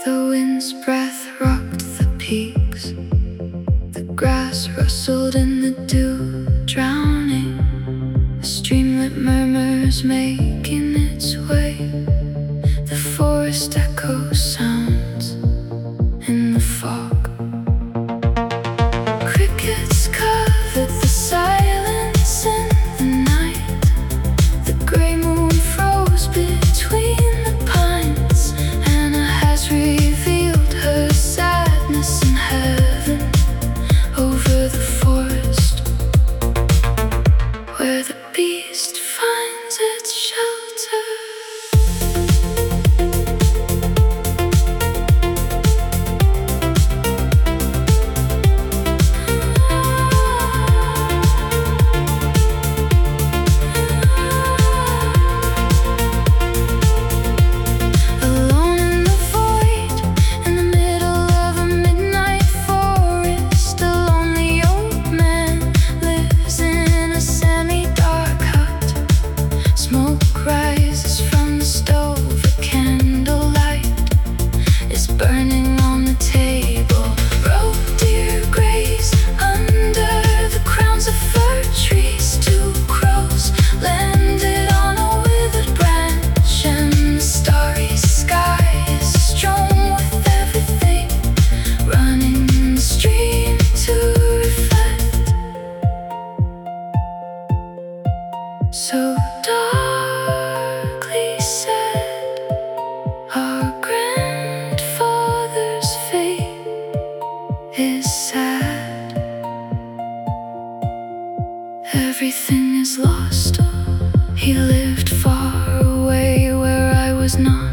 The wind's breath rocked the peaks. The grass rustled in the dew, drowning a streamlet murmurs making its way. The forest echoes sounds in the fog. Crickets covered the silence in the night. The gray moon froze between the pines. Anna has revealed her sadness in heaven over the forest, where the beast finds its shelter. Rises from the stove, a candlelight is burning on the table. Roe deer graze under the crowns of fir trees. Two crows landed on a withered branch, and the starry sky is strewn with everything running in the stream to reflect. So darkly said our grandfather's fate is sad. Everything is lost. He lived far away where I was not.